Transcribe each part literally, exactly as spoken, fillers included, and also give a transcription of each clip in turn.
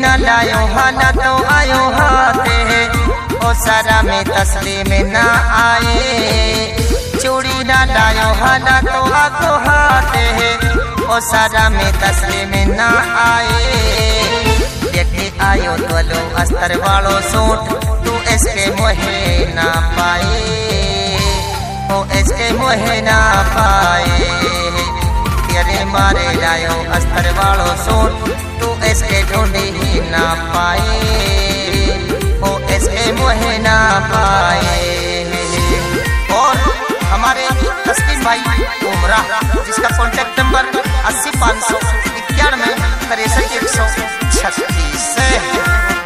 न लायो हाना तो आयो हाथे ओ सारा में तस्लीम न आए। चूड़ी न लायो हाना तो आगो हाथे ओ सारा में तस्लीम न आए। लेके आयो तो अस्तर वालो सूट तू इसके मोहे ना पाए ओ इसके मोहे ना पाए। तेरे मारे लायो अस्तर वालो सूट तू इसके ढूंढी ही ना पाए ओ इसके मोहे ना पाए। और हमारे तस्लीम भाई उमरा जिसका कॉन्टेक्ट नंबर अस्सी पाँच सौ इक्यानवे तिरसठ एक सौ छत्तीस है।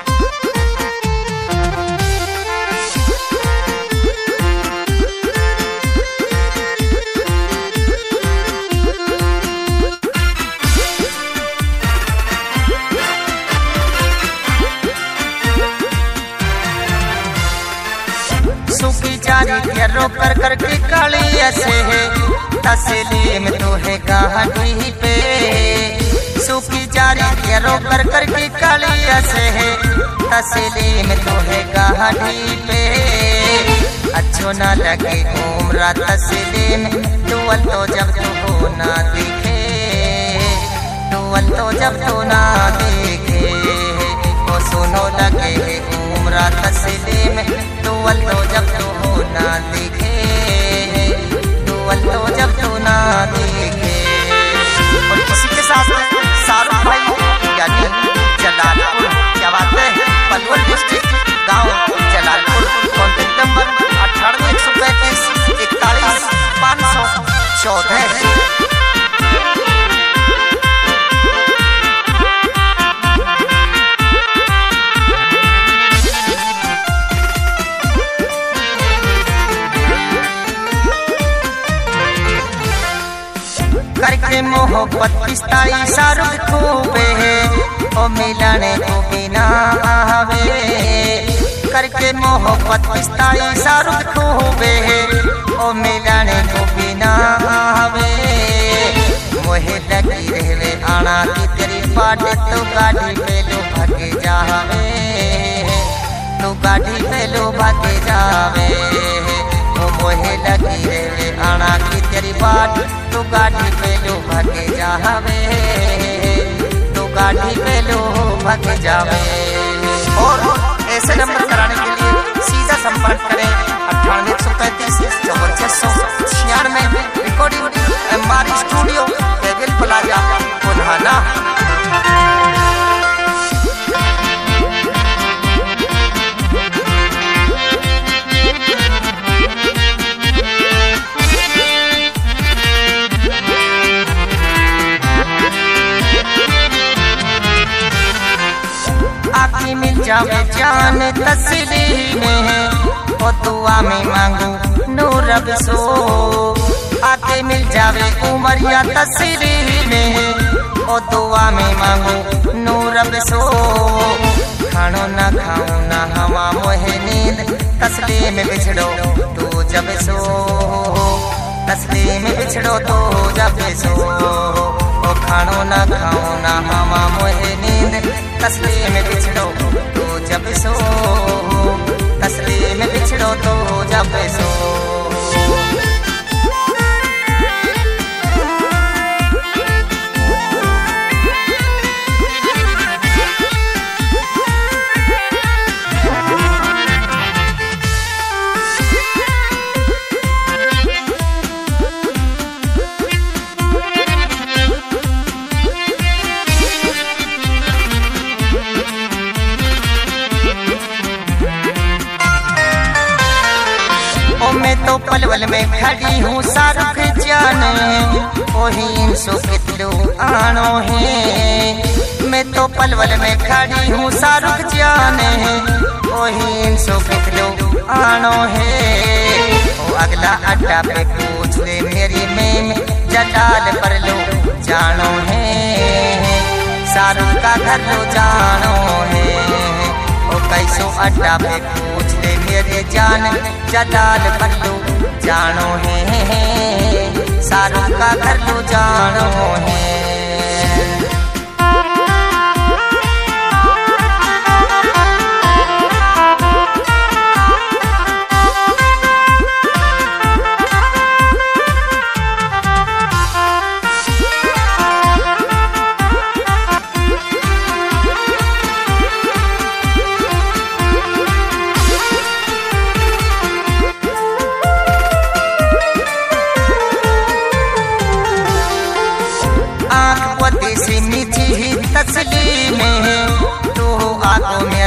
सूखी जारी के रो कर कर के काली ऐसे है तस्लीम तो है गाड़ी पे। सूखी जारी के रो कर कर के काली ऐसे है तस्लीम तो है गाड़ी पे। अच्छो ना लगे उम्र तस्लीम दुअल तो जब तो ना दिखे दुअल तो जब तो ना दिखे ओ सुनो लगे उम्र तस्लीम दुअल तो जब तो ना दिखे दुअल तो जब तो ना दिखे। और इसी के साथ शाहरुख भाई यानी जलालपुर क्या बात है पलवल डिस्ट्रिक्ट गांव जलालपुर कॉन्टेक्ट नंबर अठानवे एक सौ पैंतीस इकतालीस पाँच सौ चौदह। करके मोहब्बत पिस्ताई शाहरुख खूबे ओ मिलने को बिना आवे। करके मोहब्बत पिस्ताई शाहरुख खूबे ओ मिलने को बिना आवे। मोहे लगी रहवे आना की तेरी बाट तो गाड़ी पे लो भागे जावे तो गाड़ी पे लो भागे जावे। ओ मोहे लगी रहवे आना की तेरी बाट तो गाड़ी पे लो भागे जावे तो गाड़ी पे लो भागे जावे। और ऐसे नंबर कराने के लिए सीधा संपर्क करें अट्ठानवे एक सौ पैंतीस चौवन छह सौ छियानवे। रिकॉर्डिंग एम आर स्टूडियो केविल प्लाजा बुल्हाना। आके मिल जावे जान तस्लीम ओ दुआ में मांगू नूर बसो। आके मिल जावे उमरिया तस्लीम ओ दुआ में मांगू नूर बसो। खानो ना खाऊं ना हवा मोहे नींद तस्लीम बिछड़ो तू जब सो तस्लीम बिछड़ो तो जब सो। ओ खानो ना खाऊं ना हवा मोहे नींद तस्लीम बिछड़ो तो जब सो तस्लीम बिछड़ो तो जब सो। मैं तो पलवल में खड़ी हूँ शाहरुख जाने ओही सो कितलू आनो है। मैं तो पलवल में खड़ी हूँ शाहरुख जाने ओही सो कितलू आनो है। ओ अगला अड्डा पे पूछ ले मेरी में जलाल पर लो जानो है शाहरुख का घर लो जानो है। ओ कैसो अड्डा पे पूछ ले मेरे जान जलाल पर लो जानो है शाहरुख का घर लो जानो है।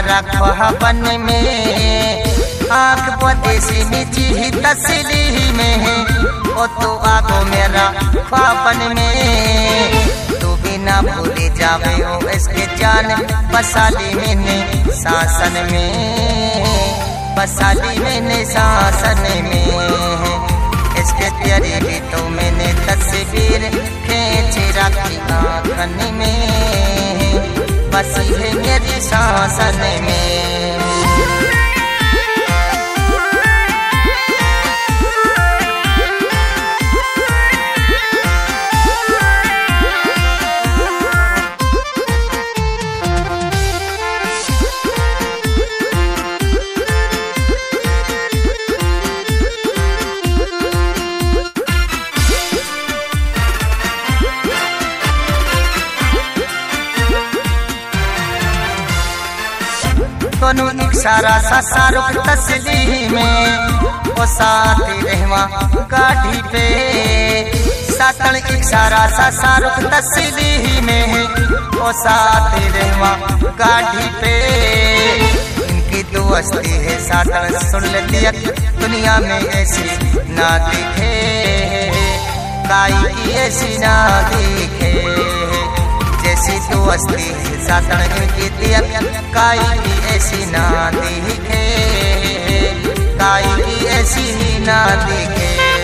मेरा ख्वाबन में, आँख बदेसी निजी ही तस्ली में, ओ तो आगो मेरा ख्वाबन में, तू भी ना भूले जावे ओ इसके जान, बसाली मैंने शासन में, बसाली मैंने शासन में, इसके प्यारी भी तो मैंने तस्वीर खींच रखी आँखन में, बसी है मेरी शासन में। दोनों एक सारा सा शाहरुख तस्ली में, ओ साथी रहवा गाड़ी पे, सातन एक सारा सा शाहरुख तस्ली में, ओ साथी रहवा गाड़ी पे, इनकी दोस्ती है सातन सुन लिया, दुनिया में ऐसी ना दिखे, काई की ऐसी ना दिखे, जैसी दोस्ती है सातन इनकी दिया, काई की ऐसी ना दिखे, काई की ऐसी ना दिखे।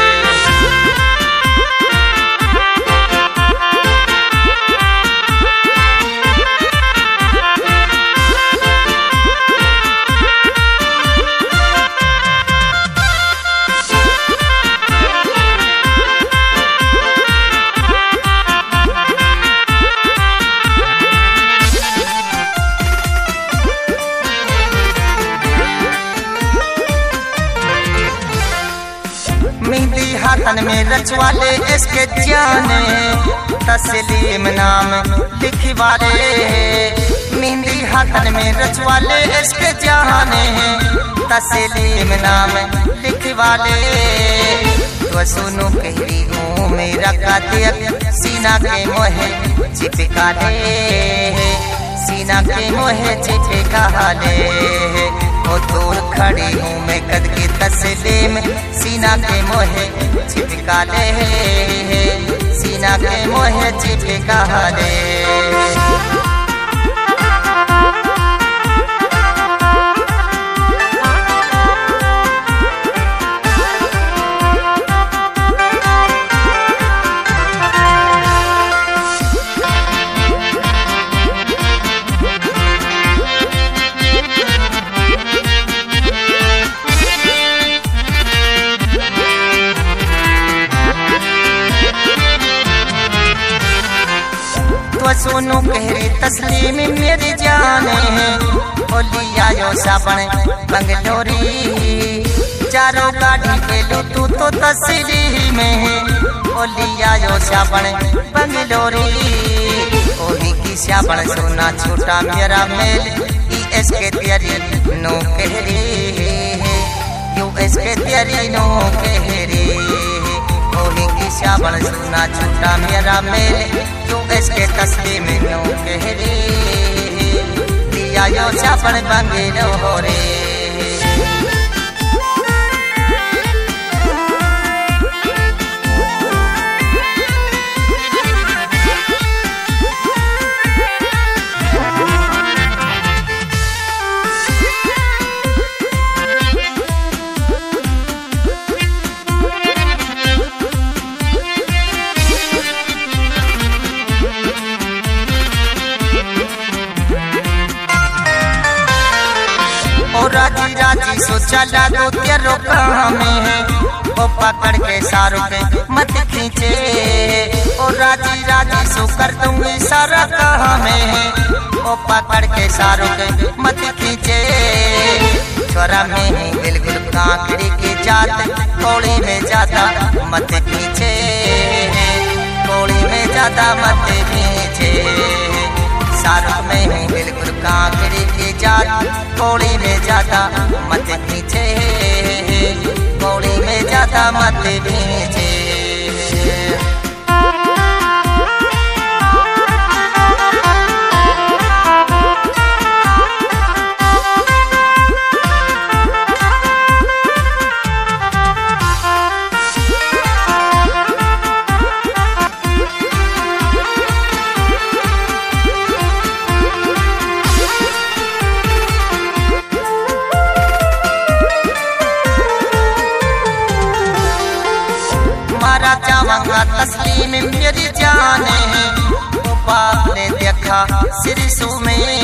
मेहंदी हाथन में रचवाले इसके जाने, तस्लीम नाम लिखवाले, मेहंदी हाथन में रचवाले इसके जाने, तस्लीम नाम लिखवाले, तो सुनो कहरी हूँ मेरा कातिक, सीना के मोहे चिपका ले, सीना के मोहे चिपका ले, ओ दूर खड़ी हूँ मैं कद की तस्लीम, सीना के मोहे चिपका ले, सीना के मोहे चिपका ले। सोनू कहरी तस्लीम मेरी जाने, ओ लिया यो साबण बंगलोरी, चारों गाड़ी पे लू तू तो तस्ली में, ओ लिया यो साबण बंगलोरी, ओही की साबण सोना छोटा मेरा मेल, ई एस के तेरी नो कहरी, यू एस के तेरी नो कहरी, ओही की साबण सोना छोटा मेरा मेल, यू इसके तस्लीम नो कहरी, लिया यो साबण बंगलोरी। राजी राजी सो चला दो तेरो काम है, ओ पकड़ के सारों के मत खींचे, ओ राजी राजी सो कर दूंगी सारा काम है, ओ पकड़ के सारों के मत खींचे, छोरा में हूँ बिल्कुल कांकड़ी की जात, कोड़ी में ज्यादा मत खींचे, कोड़ी में ज्यादा मत खींचे, सारों में हूँ बिल्कुल कांकड़ी की जात, कोड़ी में ज्यादा मत खींचे, कोड़ी में ज्यादा मत खींचे। फातिमा तस्लीम मेरी जान है, बाप ने देखा सिरसों में